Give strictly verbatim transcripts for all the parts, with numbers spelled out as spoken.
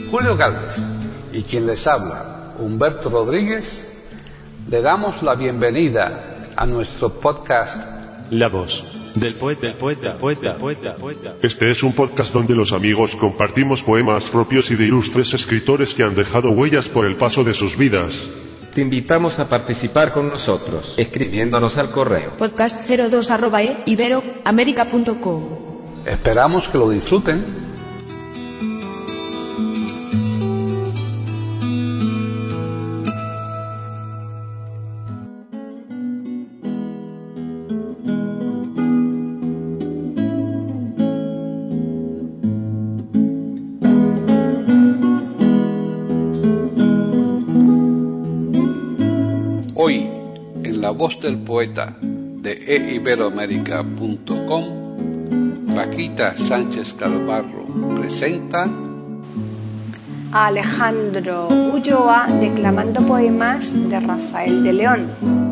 Julio Galvez y quien les habla, Humberto Rodríguez, le damos la bienvenida a nuestro podcast La voz del poeta, del poeta, poeta, poeta, poeta. Este es un podcast donde los amigos compartimos poemas propios y de ilustres escritores que han dejado huellas por el paso de sus vidas. Te invitamos a participar con nosotros, escribiéndonos al correo podcast cero dos arroba e iberoamerica punto com. Esperamos que lo disfruten. Hoy, en La Voz del Poeta de e iberoamerica punto com, Paquita Sánchez Calvarro presenta a Alejandro Ulloa declamando poemas de Rafael de León.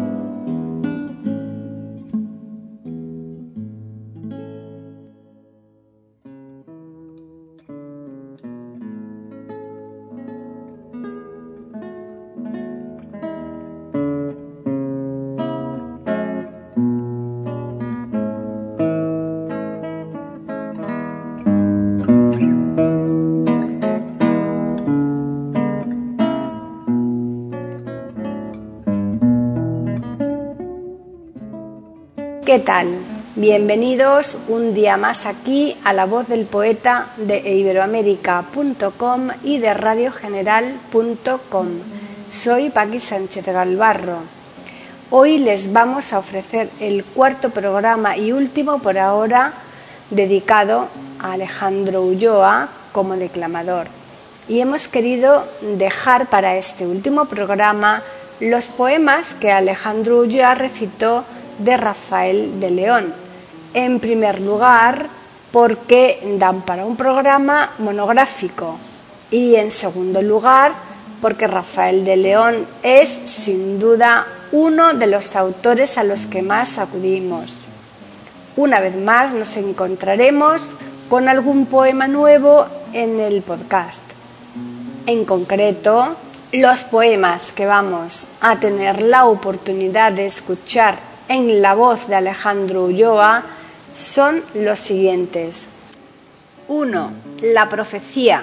¿Qué tal? Bienvenidos un día más aquí a La Voz del Poeta de e iberoamerica punto com y de radio general punto com. Soy Paqui Sánchez Calvarro. Hoy les vamos a ofrecer el cuarto programa y último por ahora dedicado a Alejandro Ulloa como declamador. Y hemos querido dejar para este último programa los poemas que Alejandro Ulloa recitó de Rafael de León. En primer lugar, porque dan para un programa monográfico, y en segundo lugar, porque Rafael de León es sin duda uno de los autores a los que más acudimos. Una vez más nos encontraremos con algún poema nuevo en el podcast. En concreto, los poemas que vamos a tener la oportunidad de escuchar en la voz de Alejandro Ulloa son los siguientes. uno. La profecía.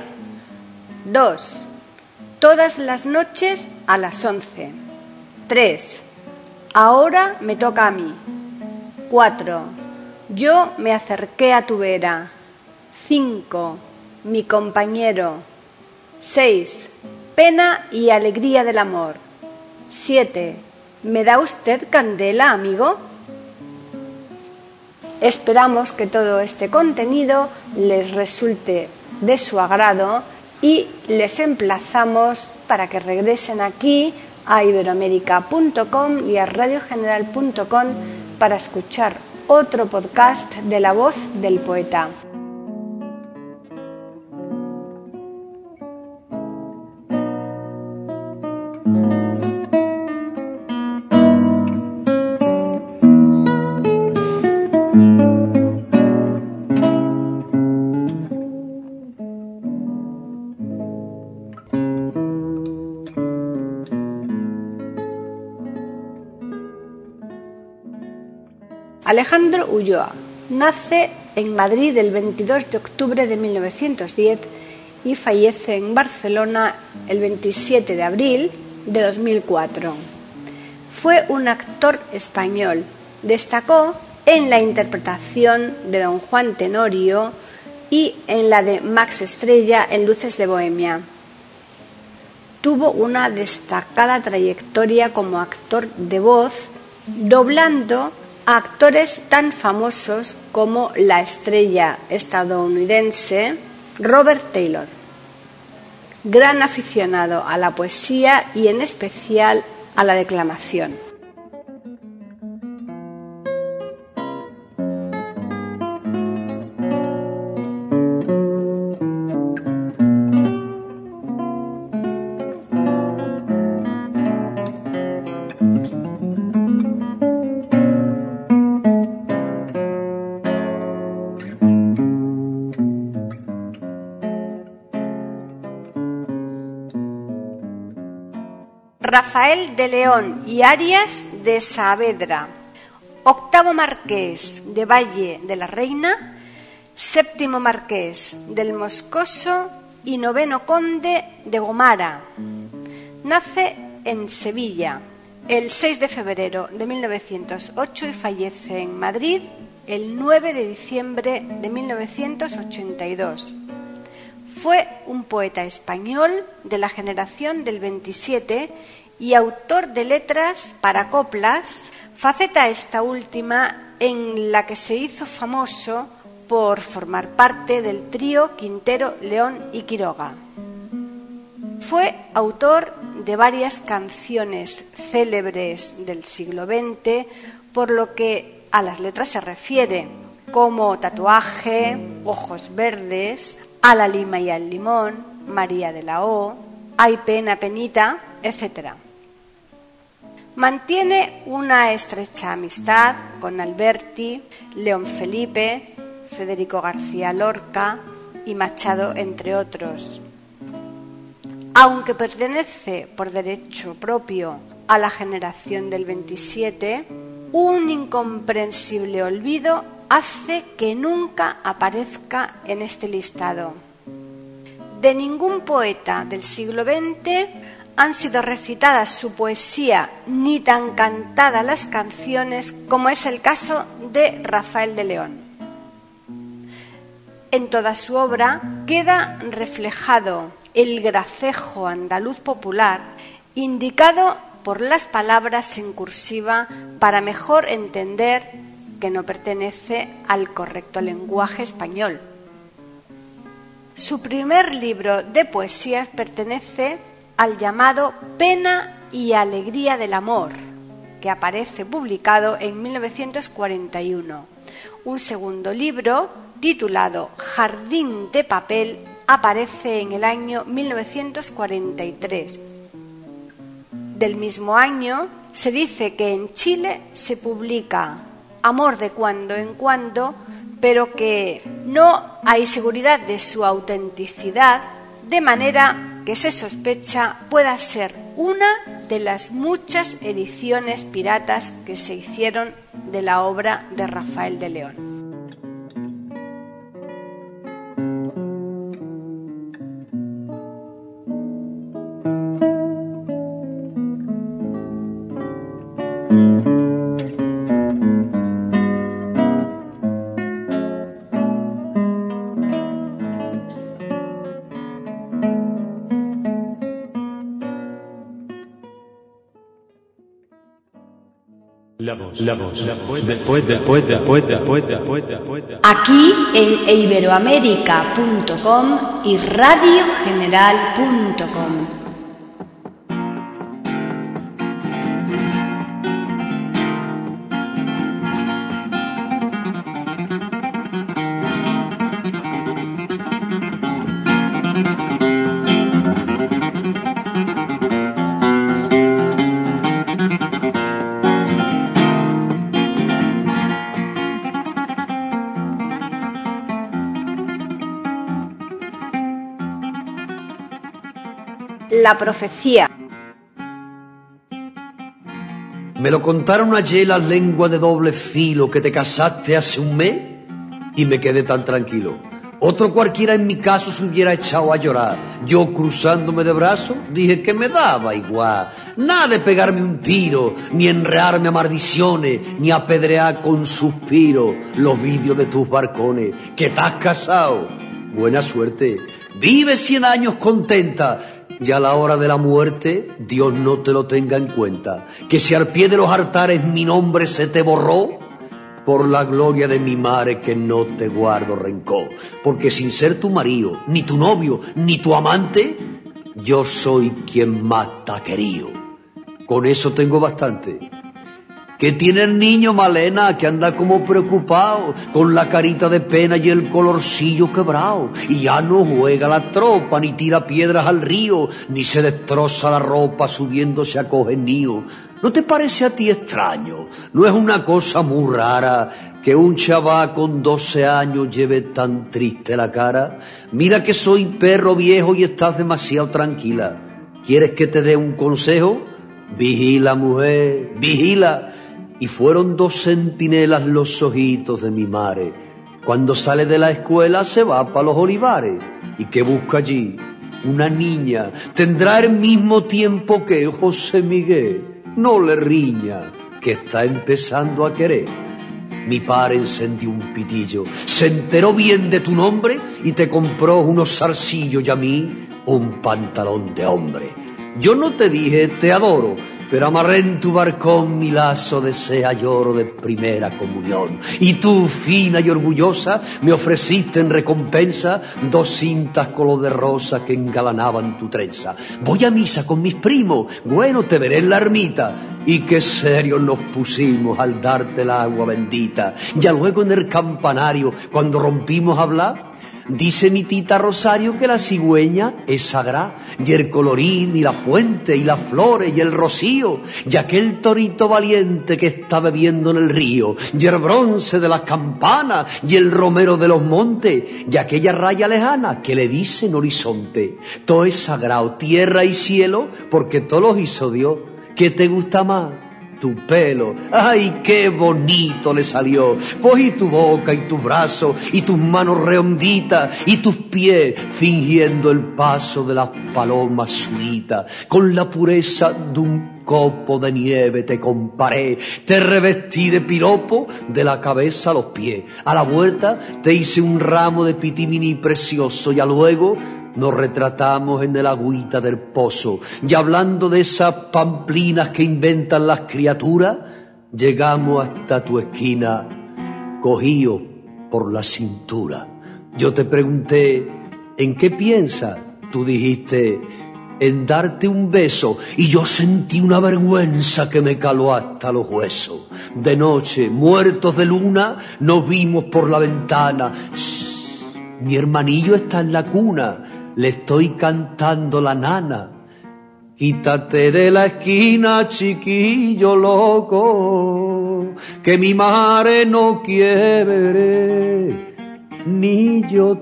dos. Todas las noches a las once. tres. Ahora me toca a mí. cuatro. Yo me acerqué a tu vera. cinco. Mi compañero. seis. Pena y alegría del amor. siete. ¿Me da usted candela, amigo? Esperamos que todo este contenido les resulte de su agrado y les emplazamos para que regresen aquí a iberoamerica punto com y a radio general punto com para escuchar otro podcast de La Voz del Poeta. Alejandro Ulloa nace en Madrid el veintidós de octubre de mil novecientos diez y fallece en Barcelona el veintisiete de abril de dos mil cuatro. Fue un actor español. Destacó en la interpretación de Don Juan Tenorio y en la de Max Estrella en Luces de Bohemia. Tuvo una destacada trayectoria como actor de voz, doblando a actores tan famosos como la estrella estadounidense Robert Taylor. Gran aficionado a la poesía y en especial a la declamación. Rafael de León y Arias de Saavedra, octavo marqués de Valle de la Reina, séptimo marqués del Moscoso y noveno conde de Gomara. Nace en Sevilla el seis de febrero de mil novecientos ocho y fallece en Madrid el nueve de diciembre de mil novecientos ochenta y dos. Fue un poeta español de la generación del veintisiete y autor de letras para coplas, faceta esta última en la que se hizo famoso por formar parte del trío Quintero, León y Quiroga. Fue autor de varias canciones célebres del siglo veinte, por lo que a las letras se refiere, como Tatuaje, Ojos Verdes, A la lima y al limón, María de la O, Ay pena, penita, etcétera. Mantiene una estrecha amistad con Alberti, León Felipe, Federico García Lorca y Machado, entre otros. Aunque pertenece por derecho propio a la generación del veintisiete, un incomprensible olvido hace que nunca aparezca en este listado. De ningún poeta del siglo veinte han sido recitadas su poesía ni tan cantadas las canciones como es el caso de Rafael de León. En toda su obra queda reflejado el gracejo andaluz popular, indicado por las palabras en cursiva para mejor entender que no pertenece al correcto lenguaje español. Su primer libro de poesías pertenece al llamado Pena y Alegría del Amor, que aparece publicado en mil novecientos cuarenta y uno. Un segundo libro, titulado Jardín de Papel, aparece en el año mil novecientos cuarenta y tres. Del mismo año se dice que en Chile se publica Amor de cuando en cuando, pero que no hay seguridad de su autenticidad, de manera que se sospecha pueda ser una de las muchas ediciones piratas que se hicieron de la obra de Rafael de León. La voz, la voz, la voz del poeta, poeta, poeta, poeta, poeta, poeta. Aquí en iberoamérica punto com y radio general punto com. La profecía. Me lo contaron ayer las lenguas de doble filo que te casaste hace un mes y me quedé tan tranquilo. Otro cualquiera en mi caso se hubiera echado a llorar. Yo, cruzándome de brazos, dije que me daba igual. Nada de pegarme un tiro, ni enrearme a maldiciones, ni apedrear con suspiro los vidrios de tus barcones. Que estás casado. Buena suerte. Vive cien años contenta. Y a la hora de la muerte, Dios no te lo tenga en cuenta. Que si al pie de los altares mi nombre se te borró, por la gloria de mi madre que no te guardo rencor. Porque sin ser tu marido, ni tu novio, ni tu amante, yo soy quien más te ha querido. Con eso tengo bastante. ¿Qué tiene el niño, Malena, que anda como preocupado, con la carita de pena y el colorcillo quebrado? Y ya no juega la tropa, ni tira piedras al río, ni se destroza la ropa subiéndose a coger nío. ¿No te parece a ti extraño? ¿No es una cosa muy rara que un chaval con doce años lleve tan triste la cara? Mira que soy perro viejo y estás demasiado tranquila. ¿Quieres que te dé un consejo? Vigila, mujer, vigila. Y fueron dos centinelas los ojitos de mi mare. Cuando sale de la escuela se va pa' los olivares. ¿Y qué busca allí? Una niña. Tendrá el mismo tiempo que José Miguel. No le riña, que está empezando a querer. Mi padre encendió un pitillo, se enteró bien de tu nombre y te compró unos zarcillos y a mí un pantalón de hombre. Yo no te dije te adoro, pero amarré en tu barcón mi lazo de sea y oro de primera comunión. Y tú, fina y orgullosa, me ofreciste en recompensa dos cintas color de rosa que engalanaban tu trenza. Voy a misa con mis primos, bueno, te veré en la ermita. Y qué serios nos pusimos al darte el agua bendita. Ya luego en el campanario, cuando rompimos a hablar, dice mi tita Rosario que la cigüeña es sagrada, y el colorín, y la fuente, y las flores, y el rocío, y aquel torito valiente que está bebiendo en el río, y el bronce de las campanas, y el romero de los montes, y aquella raya lejana que le dicen horizonte. Todo es sagrado, tierra y cielo, porque todo lo hizo Dios. ¿Qué te gusta más? Tu pelo, ay, qué bonito le salió. Pues y tu boca, y tus brazos, y tus manos redonditas, y tus pies, fingiendo el paso de las palomas suitas. Con la pureza de un copo de nieve te comparé, te revestí de piropo de la cabeza a los pies. A la vuelta te hice un ramo de pitimini precioso, y a luego nos retratamos en el agüita del pozo, y hablando de esas pamplinas que inventan las criaturas, llegamos hasta tu esquina, cogidos por la cintura. Yo te pregunté, ¿en qué piensas? Tú dijiste, en darte un beso, y yo sentí una vergüenza que me caló hasta los huesos. De noche, muertos de luna, nos vimos por la ventana. Shh, mi hermanillo está en la cuna, le estoy cantando la nana. Quítate de la esquina, chiquillo loco, que mi madre no quiere, ni yo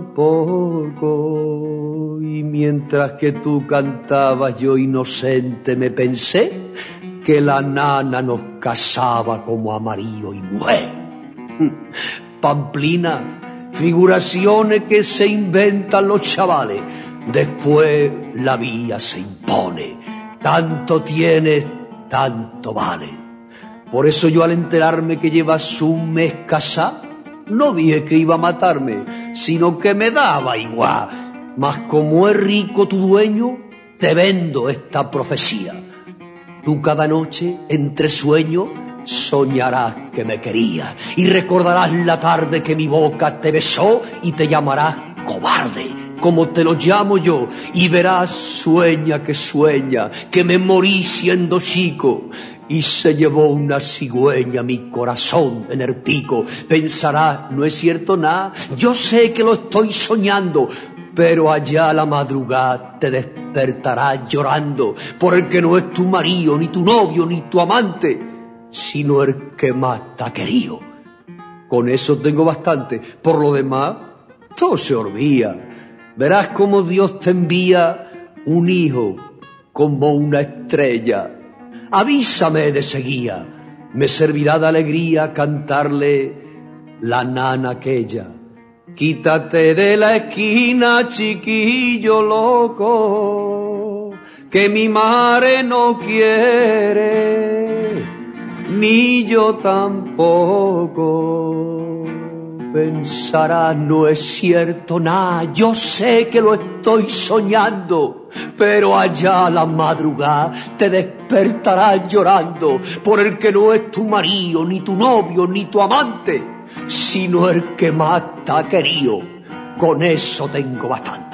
tampoco. Y mientras que tú cantabas, yo inocente me pensé que la nana nos casaba como a marido y mujer. Pamplina, figuraciones que se inventan los chavales, después la vía se impone. Tanto tienes, tanto vale. Por eso yo al enterarme que llevas un mes casado, no dije que iba a matarme, sino que me daba igual. Mas como es rico tu dueño, te vendo esta profecía. Tú cada noche, entre sueños, soñarás que me querías y recordarás la tarde que mi boca te besó y te llamarás cobarde, como te lo llamo yo, y verás, sueña que sueña, que me morí siendo chico y se llevó una cigüeña mi corazón en el pico. Pensarás, no es cierto nada, yo sé que lo estoy soñando, pero allá a la madrugada te despertarás llorando, por el que no es tu marido, ni tu novio, ni tu amante, sino el que más te ha querido. Con eso tengo bastante, por lo demás, todo se olvida. Verás cómo Dios te envía un hijo como una estrella. Avísame de seguida, me servirá de alegría cantarle la nana aquella. Quítate de la esquina, chiquillo loco, que mi madre no quiere, ni yo tampoco. Pensarás, no es cierto nada, yo sé que lo estoy soñando, pero allá a la madrugada te despertarás llorando, por el que no es tu marido, ni tu novio, ni tu amante, sino el que más te ha querido. Con eso tengo bastante.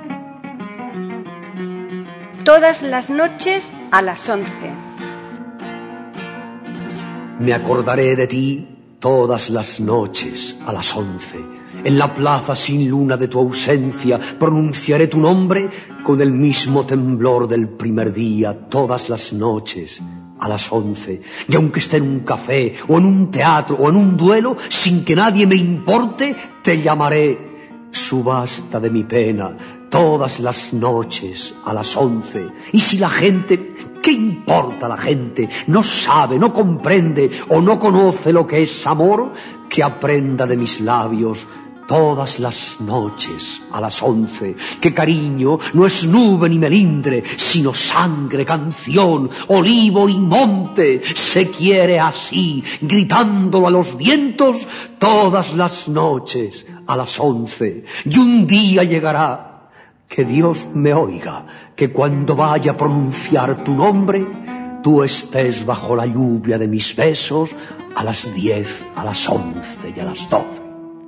Todas las noches a las once. Me acordaré de ti todas las noches a las once. En la plaza sin luna de tu ausencia pronunciaré tu nombre con el mismo temblor del primer día todas las noches a las once. Y aunque esté en un café o en un teatro o en un duelo, sin que nadie me importe, te llamaré. Subasta de mi pena todas las noches a las once. Y si la gente, ¿qué importa la gente? No sabe, no comprende o no conoce lo que es amor, que aprenda de mis labios todas las noches a las once, que cariño no es nube ni melindre, sino sangre, canción, olivo y monte. Se quiere así, gritándolo a los vientos todas las noches a las once. Y un día llegará, que Dios me oiga, que cuando vaya a pronunciar tu nombre, tú estés bajo la lluvia de mis besos a las diez, a las once y a las doce.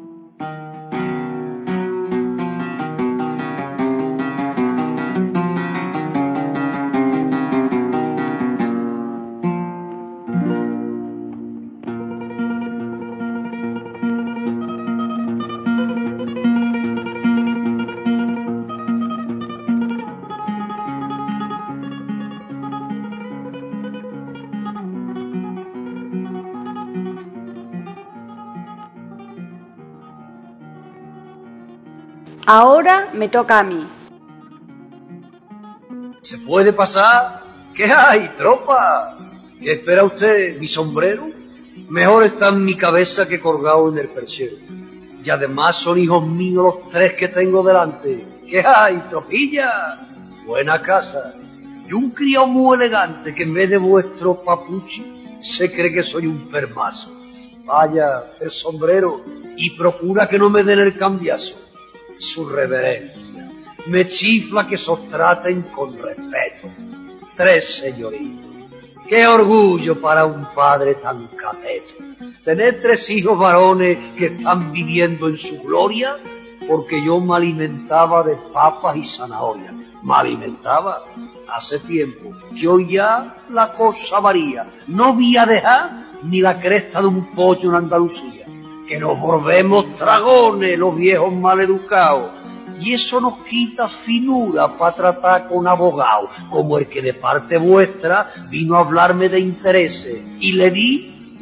Ahora me toca a mí. ¿Se puede pasar? ¿Qué hay, tropa? ¿Qué espera usted, mi sombrero? Mejor está en mi cabeza que colgado en el perchero. Y además son hijos míos los tres que tengo delante. ¿Qué hay, tropilla? Buena casa. Y un criado muy elegante que en vez de vuestro papuchi se cree que soy un permazo. Vaya, el sombrero, y procura que no me den el cambiazo. Su reverencia, me chifla que os traten con respeto. Tres señoritos. Qué orgullo para un padre tan cateto. Tener tres hijos varones que están viviendo en su gloria, porque yo me alimentaba de papas y zanahorias. Me alimentaba hace tiempo, que hoy ya la cosa varía. No voy a dejar ni la cresta de un pollo en Andalucía. Que nos volvemos dragones, los viejos maleducados. Y eso nos quita finura para tratar con abogados, como el que de parte vuestra vino a hablarme de intereses. Y le di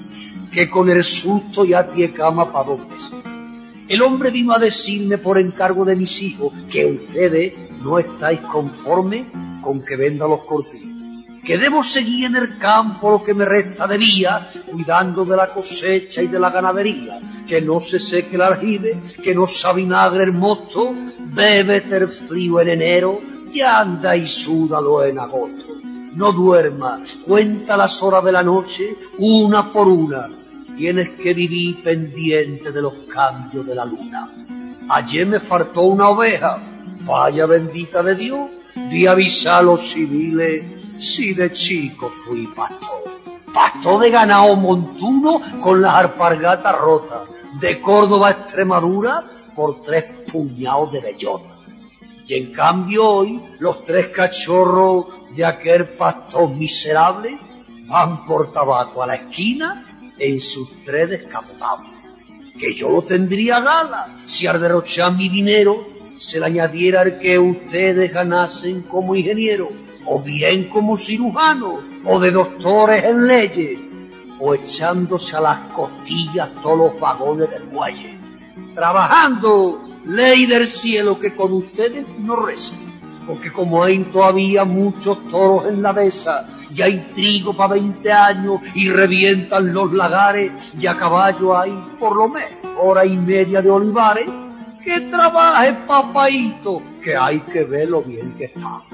que con el susto ya tiene cama para dos meses. El hombre vino a decirme por encargo de mis hijos que ustedes no estáis conformes con que venda los cortillos. Que debo seguir en el campo lo que me resta de día, cuidando de la cosecha y de la ganadería, que no se seque el aljibe, que no se avinagre el mosto, bébete el frío en enero y anda y súdalo en agosto. No duermas, cuenta las horas de la noche una por una, tienes que vivir pendiente de los cambios de la luna. Ayer me faltó una oveja, vaya bendita de Dios, di avisar a los civiles. Si de chico fui pastor, pastor de ganado montuno con las alpargatas rotas, de Córdoba a Extremadura por tres puñados de bellota. Y en cambio hoy los tres cachorros de aquel pastor miserable van por tabaco a la esquina en sus tres descapotables. Que yo lo tendría gala si al derrochar mi dinero se le añadiera el que ustedes ganasen como ingeniero, o bien como cirujano, o de doctores en leyes, o echándose a las costillas todos los vagones del muelle, trabajando, ley del cielo, que con ustedes no recen, porque como hay todavía muchos toros en la mesa, y hay trigo para veinte años, y revientan los lagares, y a caballo hay, por lo menos, hora y media de olivares, que trabaje papaíto, que hay que ver lo bien que está.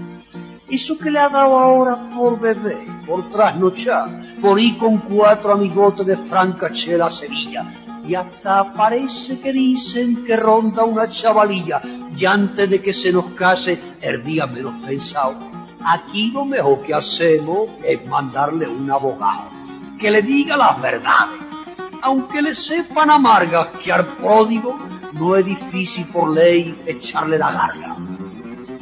Eso que le ha dado ahora por beber, por trasnochar, por ir con cuatro amigotes de Francachela a Sevilla, y hasta parece que dicen que ronda una chavalilla, y antes de que se nos case el día menos pensado, aquí lo mejor que hacemos es mandarle un abogado, que le diga las verdades, aunque le sepan amargas, que al pródigo no es difícil por ley echarle la garga.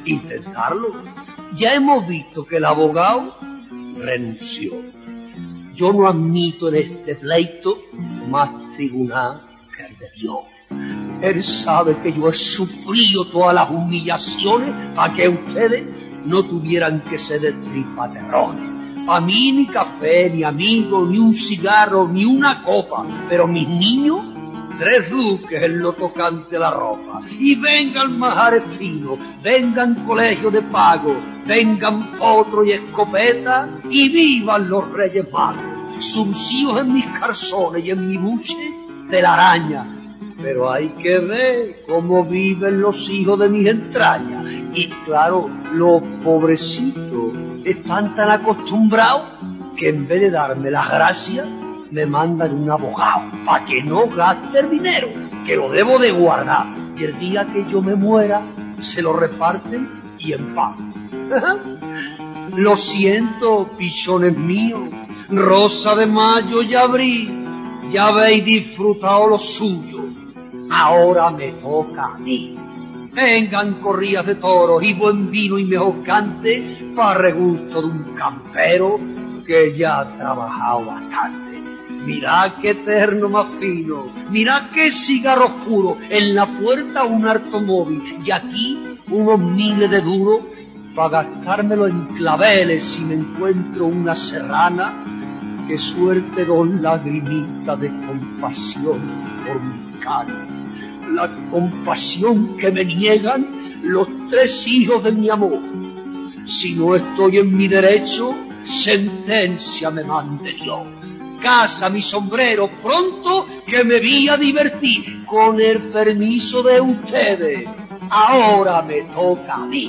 Intentarlo. Ya hemos visto que el abogado renunció. yo no admito en este pleito más tribunal que el de Dios. Él sabe que yo he sufrido todas las humillaciones para que ustedes no tuvieran que ser de tripaterrones. A mí ni café, ni amigos, ni un cigarro, ni una copa, pero mis niños, tres duques en lo tocante a la ropa. Y vengan majares finos, vengan colegios de pago, vengan potro y escopeta, y vivan los Reyes Magos. Surcidos en mis calzones y en mi buche de la araña. Pero hay que ver cómo viven los hijos de mis entrañas. Y claro, los pobrecitos están tan acostumbrados que en vez de darme las gracias, me mandan un abogado para que no gaste el dinero, que lo debo de guardar. Y el día que yo me muera, se lo reparten y en paz. Lo siento, pichones míos, rosa de mayo y abril, ya habéis disfrutado lo suyo. Ahora me toca a mí. Vengan corridas de toros y buen vino y mejor cante para regusto de un campero que ya ha trabajado bastante. Mirad qué terno más fino, mirad qué cigarro oscuro, en la puerta un automóvil y aquí unos miles de duros para gastármelo en claveles si me encuentro una serrana que suerte dos lagrimitas de compasión por mi cara. La compasión que me niegan los tres hijos de mi amor. Si no estoy en mi derecho, sentencia me mande Dios. Casa mi sombrero pronto que me vi a divertir. Con el permiso de ustedes, ahora me toca a mí.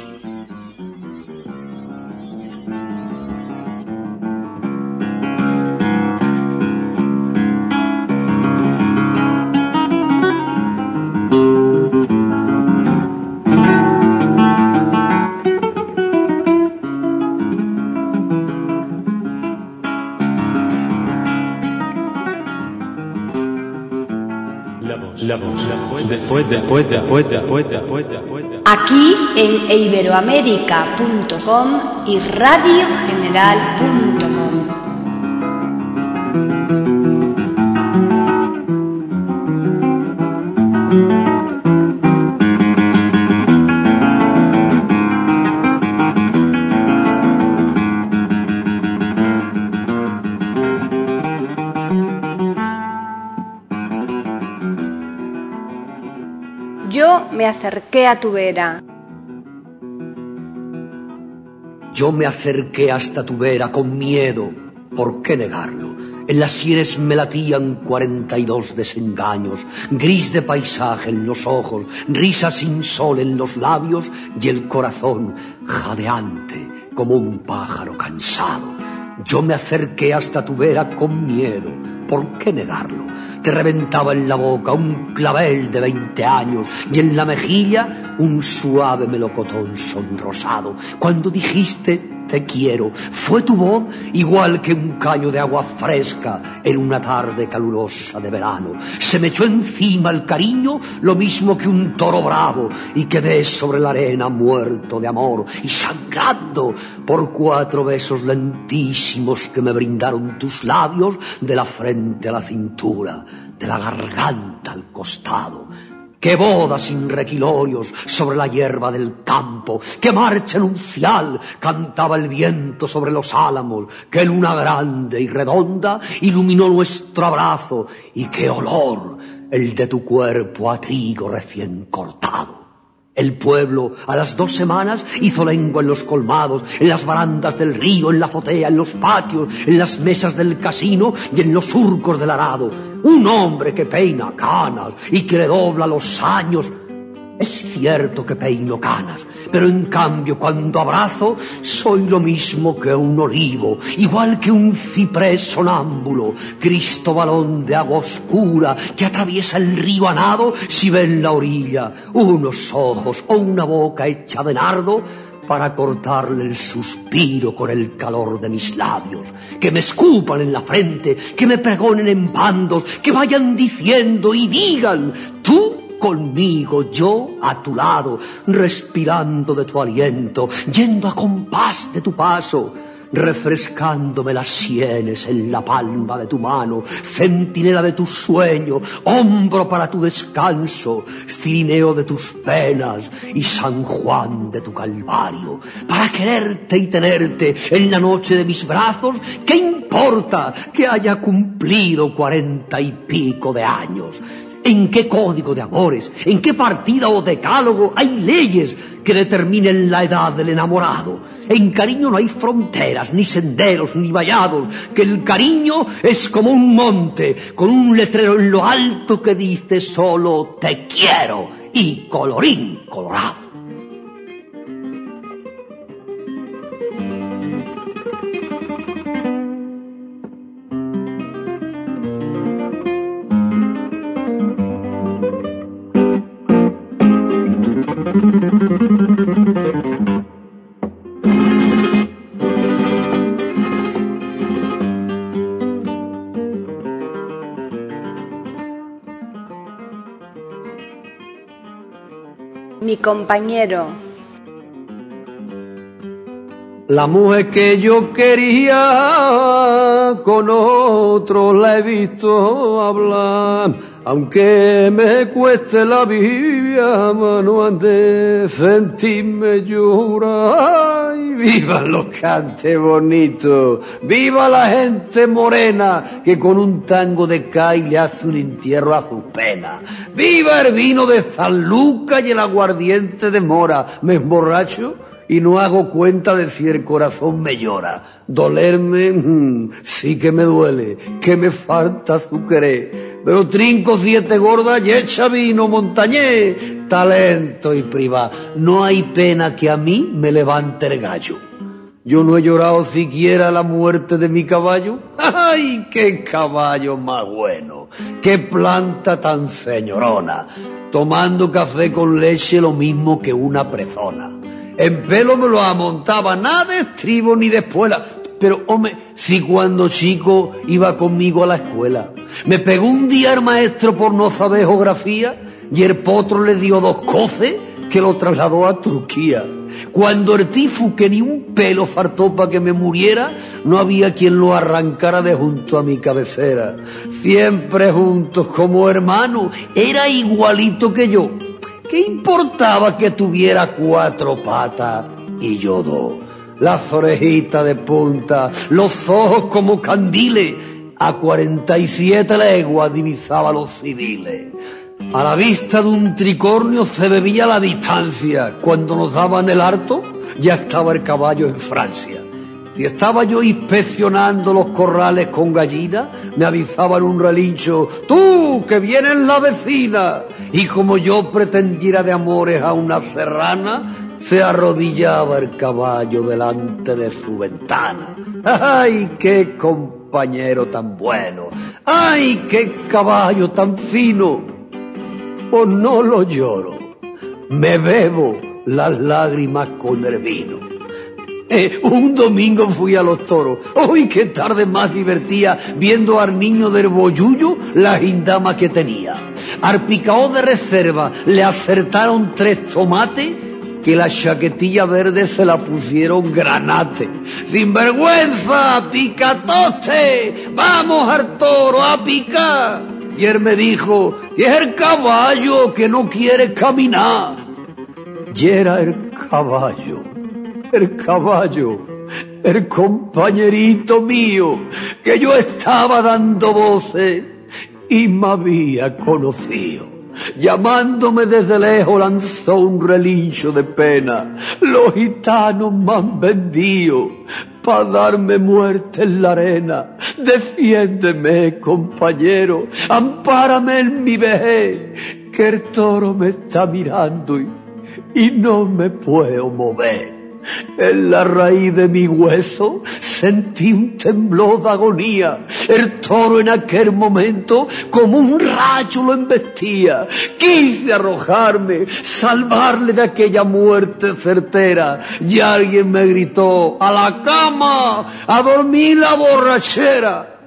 Después, después, después, después, después, después. Aquí en iberoamérica punto com y radio general punto com. Yo me acerqué a tu vera. Yo me acerqué hasta tu vera con miedo, ¿por qué negarlo? En las sienes me latían cuarenta y dos desengaños, gris de paisaje en los ojos, risa sin sol en los labios y el corazón jadeante como un pájaro cansado. Yo me acerqué hasta tu vera con miedo, ¿por qué negarlo? Te reventaba en la boca un clavel de veinte años y en la mejilla un suave melocotón sonrosado. Cuando dijiste te quiero, fue tu voz igual que un caño de agua fresca en una tarde calurosa de verano. Se me echó encima el cariño lo mismo que un toro bravo y quedé sobre la arena muerto de amor y sangrando por cuatro besos lentísimos que me brindaron tus labios de la frente a la cintura, de la garganta al costado. ¡Qué boda sin requilorios sobre la hierba del campo! ¡Qué marcha nupcial cantaba el viento sobre los álamos! ¡Qué luna grande y redonda iluminó nuestro abrazo! ¡Y qué olor el de tu cuerpo a trigo recién cortado! El pueblo a las dos semanas hizo lengua en los colmados, en las barandas del río, en la azotea, en los patios, en las mesas del casino y en los surcos del arado. Un hombre que peina canas y que le dobla los años. Es cierto que peino canas, pero en cambio cuando abrazo soy lo mismo que un olivo, igual que un ciprés sonámbulo, cristobalón de agua oscura que atraviesa el río a nado si ve en la orilla unos ojos o una boca hecha de nardo para cortarle el suspiro con el calor de mis labios, que me escupan en la frente, que me pregonen en bandos, que vayan diciendo y digan, tú conmigo, yo a tu lado, respirando de tu aliento, yendo a compás de tu paso. refrescándome las sienes en la palma de tu mano, centinela de tu sueño, hombro para tu descanso, cirineo de tus penas y San Juan de tu calvario, para quererte y tenerte en la noche de mis brazos. ¿Qué importa que haya cumplido cuarenta y pico de años? ¿En qué código de amores, en qué partida o decálogo hay leyes que determinen la edad del enamorado? En cariño no hay fronteras, ni senderos, ni vallados, que el cariño es como un monte, con un letrero en lo alto que dice solo te quiero y colorín colorado. Mi compañero. La mujer que yo quería, con otro la he visto hablar, aunque me cueste la vida, no han de sentirme llorar. Ay, viva los cantes bonitos, viva la gente morena, que con un tango de Cay le hace un entierro a su pena. Viva el vino de San Lucas y el aguardiente de Mora. Me emborracho y no hago cuenta de si el corazón me llora. Dolerme, mmm, sí que me duele, que me falta su querer. Pero trinco siete gordas y echa vino montañés, talento y privado. No hay pena que a mí me levante el gallo. Yo no he llorado siquiera la muerte de mi caballo. ¡Ay, qué caballo más bueno! ¡Qué planta tan señorona! Tomando café con leche lo mismo que una prezona. En pelo me lo amontaba, nada de estribo ni de espuela. Pero, hombre, si cuando chico iba conmigo a la escuela, me pegó un día el maestro por no saber geografía y el potro le dio dos coces que lo trasladó a Turquía. Cuando el tifus, que ni un pelo faltó para que me muriera, no había quien lo arrancara de junto a mi cabecera. Siempre juntos como hermanos, era igualito que yo. ¿Qué importaba que tuviera cuatro patas y yo dos? Las orejitas de punta, los ojos como candiles, a cuarenta y siete leguas divisaba los civiles. A la vista de un tricornio se bebía la distancia. Cuando nos daban el harto, ya estaba el caballo en Francia. Si estaba yo inspeccionando los corrales con gallinas, me avisaban un relincho: ¡tú, que viene la vecina! Y como yo pretendiera de amores a una serrana, se arrodillaba el caballo delante de su ventana. ¡Ay, qué compañero tan bueno! ¡Ay, qué caballo tan fino! Pues no lo lloro, me bebo las lágrimas con el vino. Eh, un domingo fui a los toros. ¡Uy, qué tarde más divertía viendo al niño del boyullo la gindama que tenía! Al picao de reserva le acertaron tres tomates que la chaquetilla verde se la pusieron granate. ¡Sinvergüenza, picatoste! ¡Vamos al toro a picar! Y él me dijo: y es el caballo que no quiere caminar. Y era el caballo. El caballo, el compañerito mío, que yo estaba dando voces y me había conocido. Llamándome desde lejos lanzó un relincho de pena: los gitanos me han vendido para darme muerte en la arena. Defiéndeme, compañero, ampárame en mi vejez, que el toro me está mirando y, y no me puedo mover. En la raíz de mi hueso sentí un temblor de agonía. El toro en aquel momento como un rayo lo embestía. Quise arrojarme, salvarle de aquella muerte certera, y alguien me gritó: ¡a la cama! ¡A dormir la borrachera!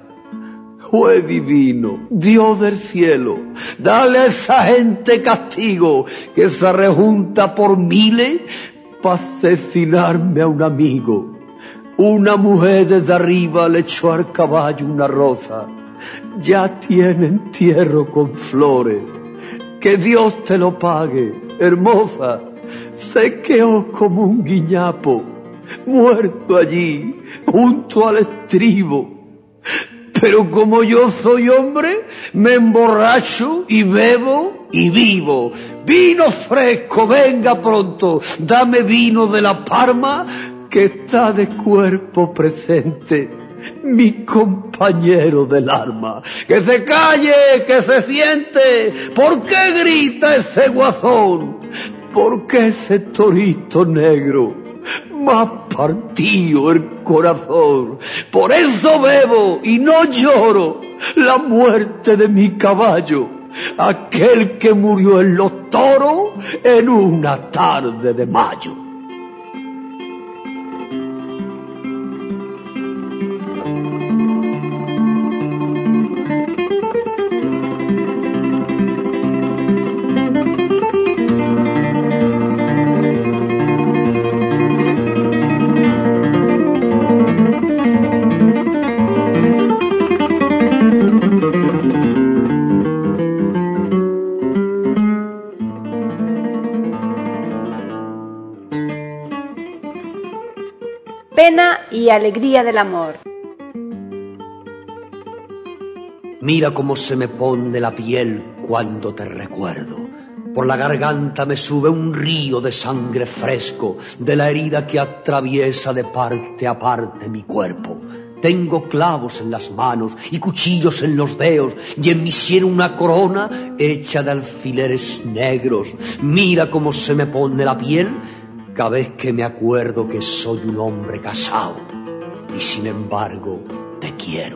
Fue divino, Dios del cielo, dale a esa gente castigo que se rejunta por miles para asesinarme a un amigo. Una mujer desde arriba le echó al caballo una rosa. Ya tiene entierro con flores. Que Dios te lo pague, hermosa. Se quedó como un guiñapo, muerto allí, junto al estribo. Pero como yo soy hombre, me emborracho y bebo y vivo. Vino fresco, venga pronto, dame vino de la Parma, que está de cuerpo presente, mi compañero del arma. ¡Que se calle, que se siente! ¿Por qué grita ese guasón? ¿Por qué ese torito negro me ha partido el corazón? Por eso bebo y no lloro la muerte de mi caballo, aquel que murió en los toros en una tarde de mayo. Pena y alegría del amor. Mira cómo se me pone la piel cuando te recuerdo. Por la garganta me sube un río de sangre fresco, de la herida que atraviesa de parte a parte mi cuerpo. Tengo clavos en las manos y cuchillos en los dedos, y en mi sien una corona hecha de alfileres negros. Mira cómo se me pone la piel cada vez que me acuerdo que soy un hombre casado, y sin embargo te quiero.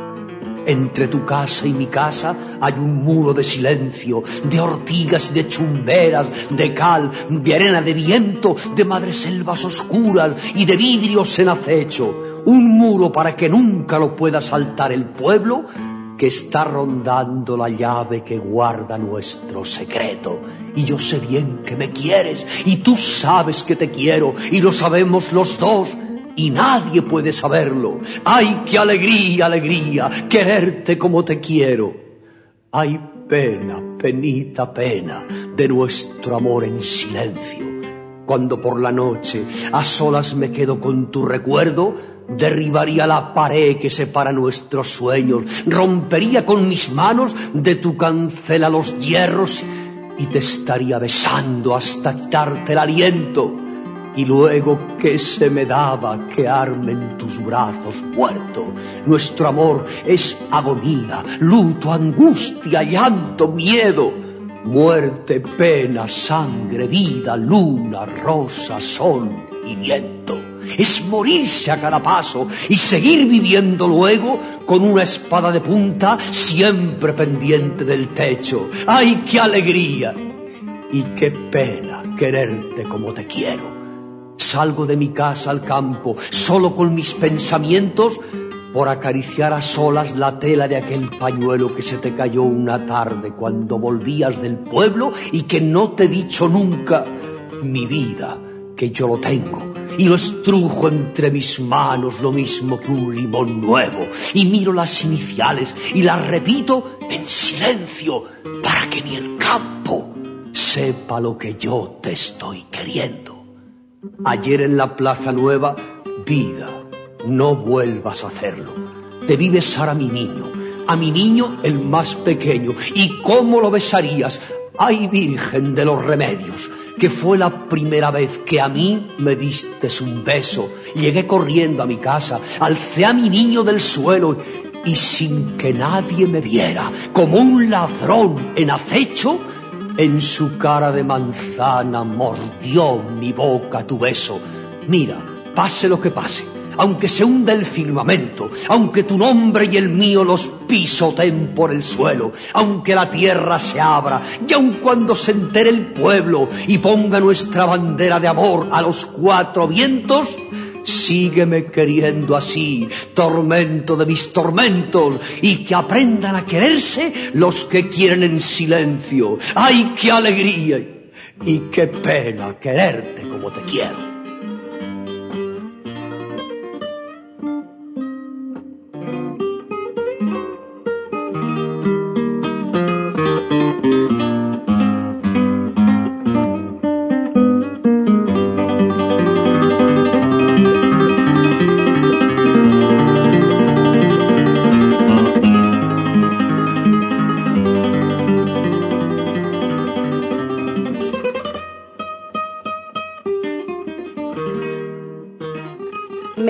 Entre tu casa y mi casa hay un muro de silencio, de ortigas y de chumberas, de cal, de arena, de viento, de madreselvas oscuras y de vidrios en acecho. Un muro para que nunca lo pueda saltar el pueblo, que está rondando la llave que guarda nuestro secreto. Y yo sé bien que me quieres, y tú sabes que te quiero, y lo sabemos los dos, y nadie puede saberlo. ¡Ay, qué alegría, alegría, quererte como te quiero! ¡Ay, pena, penita, pena de nuestro amor en silencio! Cuando por la noche a solas me quedo con tu recuerdo, derribaría la pared que separa nuestros sueños, rompería con mis manos de tu cancela los hierros y te estaría besando hasta quitarte el aliento. Y luego que se me daba quedarme en tus brazos muerto. Nuestro amor es agonía, luto, angustia, llanto, miedo, muerte, pena, sangre, vida, luna, rosa, sol y viento. Es morirse a cada paso y seguir viviendo luego con una espada de punta siempre pendiente del techo. ¡Ay, qué alegría! Y qué pena quererte como te quiero. Salgo de mi casa al campo, solo con mis pensamientos, por acariciar a solas la tela de aquel pañuelo que se te cayó una tarde cuando volvías del pueblo y que no te he dicho nunca, mi vida, que yo lo tengo. Y lo estrujo entre mis manos lo mismo que un limón nuevo, y miro las iniciales y las repito en silencio para que ni el campo sepa lo que yo te estoy queriendo. Ayer en la Plaza Nueva, vida, no vuelvas a hacerlo. Debí besar a mi niño, a mi niño el más pequeño. ¿Y cómo lo besarías? ¡Ay, Virgen de los Remedios! Que fue la primera vez que a mí me diste un beso. Llegué corriendo a mi casa, alcé a mi niño del suelo y sin que nadie me viera, como un ladrón en acecho, en su cara de manzana mordió mi boca tu beso. Mira, pase lo que pase, aunque se hunda el firmamento, aunque tu nombre y el mío los pisoteen por el suelo, aunque la tierra se abra y aun cuando se entere el pueblo y ponga nuestra bandera de amor a los cuatro vientos, sígueme queriendo así, tormento de mis tormentos, y que aprendan a quererse los que quieren en silencio. ¡Ay, qué alegría y qué pena quererte como te quiero!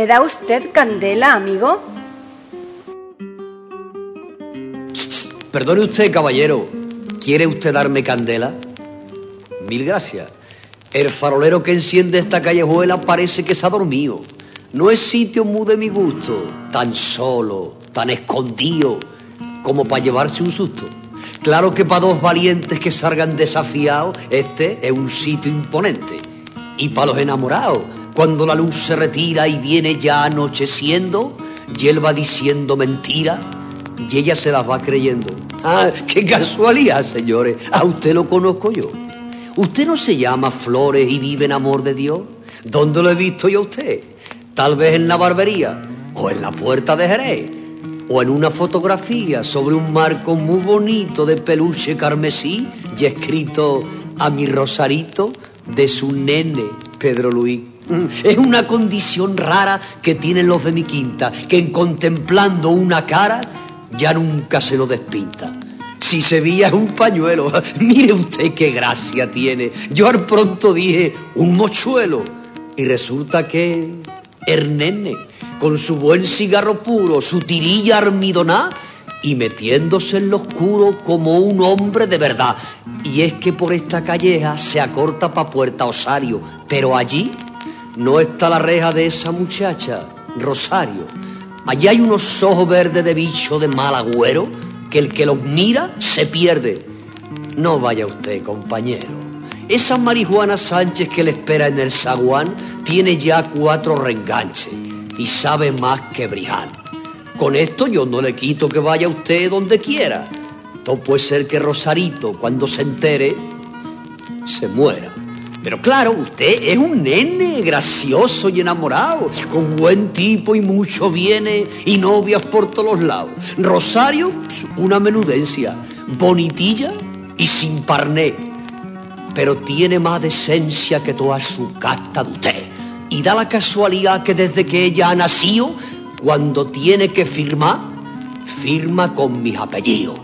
¿Me da usted candela, amigo? Perdone usted, caballero. ¿Quiere usted darme candela? Mil gracias. El farolero que enciende esta callejuela parece que se ha dormido. No es sitio muy de mi gusto, tan solo, tan escondido, como para llevarse un susto. Claro que para dos valientes que salgan desafiados, este es un sitio imponente. Y para los enamorados, cuando la luz se retira y viene ya anocheciendo, y él va diciendo mentiras, y ella se las va creyendo. Ah, qué casualidad, señores. A usted lo conozco yo. ¿Usted no se llama Flores y vive en amor de Dios? ¿Dónde lo he visto yo a usted? Tal vez en la barbería, o en la Puerta de Jerez, o en una fotografía sobre un marco muy bonito de peluche carmesí y escrito a mi Rosarito de su nene, Pedro Luis. Es una condición rara que tienen los de mi quinta, que en contemplando una cara ya nunca se lo despinta. Si Sevilla es un pañuelo, mire usted qué gracia tiene. Yo al pronto dije un mochuelo y resulta que el nene, con su buen cigarro puro, su tirilla armidoná y metiéndose en lo oscuro como un hombre de verdad. Y es que por esta calleja se acorta pa' Puerta Osario, pero allí no está la reja de esa muchacha, Rosario. Allí hay unos ojos verdes de bicho de mal agüero que el que los mira se pierde. No vaya usted, compañero. Esa marihuana Sánchez que le espera en el zaguán tiene ya cuatro reenganches y sabe más que Briján. Con esto yo no le quito que vaya usted donde quiera. Todo puede ser que Rosarito, cuando se entere, se muera. Pero claro, usted es un nene gracioso y enamorado, con buen tipo y mucho bienes y novias por todos lados. Rosario, una menudencia, bonitilla y sin parné, pero tiene más decencia que toda su casta de usted. Y da la casualidad que desde que ella ha nacido, cuando tiene que firmar, firma con mis apellidos.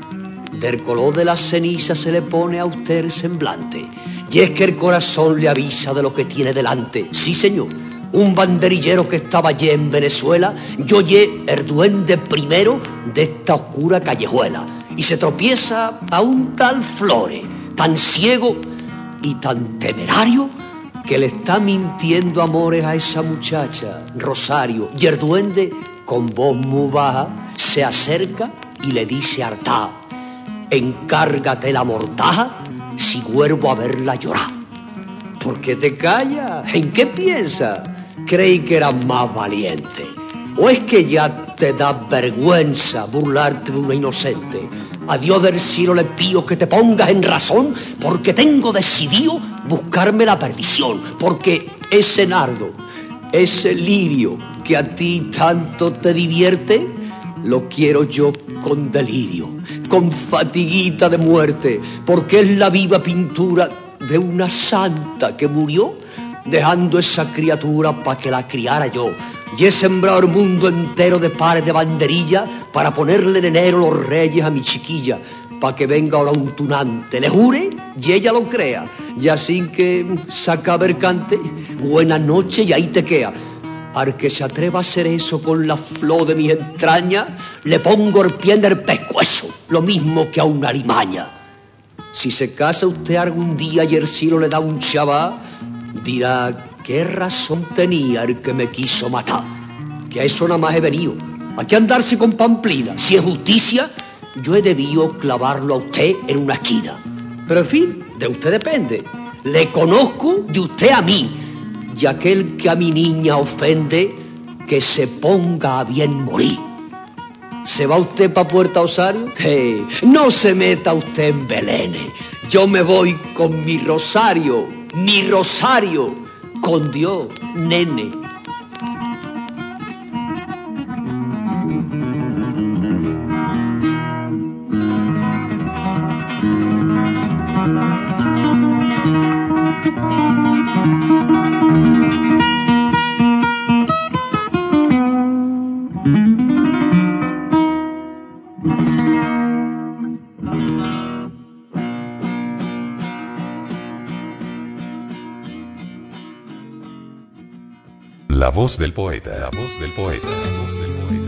Del color de la ceniza se le pone a usted el semblante. Y es que el corazón le avisa de lo que tiene delante. Sí, señor, un banderillero que estaba allí en Venezuela, yo oye el duende primero de esta oscura callejuela. Y se tropieza a un tal Flores, tan ciego y tan temerario, que le está mintiendo amores a esa muchacha, Rosario. Y el duende, con voz muy baja, se acerca y le dice hartá: encárgate la mortaja si vuelvo a verla llorar. ¿Por qué te callas? ¿En qué piensas? Creí que eras más valiente. ¿O es que ya te da vergüenza burlarte de una inocente? A Dios del cielo le pido que te pongas en razón, porque tengo decidido buscarme la perdición. Porque ese nardo, ese lirio que a ti tanto te divierte, lo quiero yo con delirio, con fatiguita de muerte, porque es la viva pintura de una santa que murió dejando esa criatura para que la criara yo. Y he sembrado el mundo entero de pares de banderilla para ponerle en enero los reyes a mi chiquilla, para que venga ahora un tunante, le jure y ella lo crea. Y así que se acaba el cante, buena noche y ahí te queda. Al que se atreva a hacer eso con la flor de mi entraña, le pongo el pie en el pescuezo, lo mismo que a una alimaña. Si se casa usted algún día y el cielo le da un chavá, dirá: qué razón tenía el que me quiso matar. Que a eso nada más he venido. ¿A qué andarse con pamplina? Si es justicia, yo he debido clavarlo a usted en una esquina. Pero en fin, de usted depende. Le conozco y usted a mí. Y aquel que a mi niña ofende, que se ponga a bien morir. ¿Se va usted pa' Puerta Osario? Hey, no se meta usted en belenes. Yo me voy con mi Rosario, mi Rosario, con Dios, nene. La voz del poeta, la voz del poeta, la voz del poeta.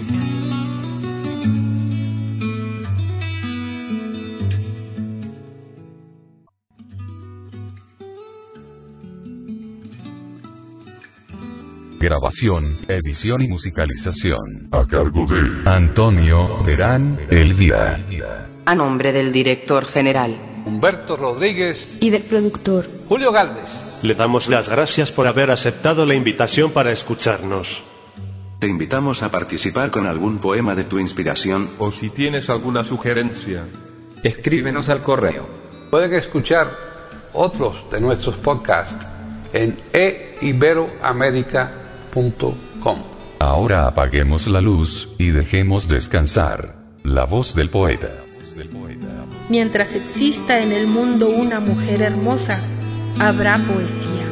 Grabación, edición y musicalización. A cargo de Antonio Terán Elvira. A nombre del director general Humberto Rodríguez y del productor Julio Galvez. Le damos las gracias por haber aceptado la invitación para escucharnos. Te invitamos a participar con algún poema de tu inspiración. O si tienes alguna sugerencia, escríbenos al correo. Pueden escuchar otros de nuestros podcasts en e iberoamerica punto com. Ahora apaguemos la luz y dejemos descansar la voz del poeta. Mientras exista en el mundo una mujer hermosa, habrá poesía.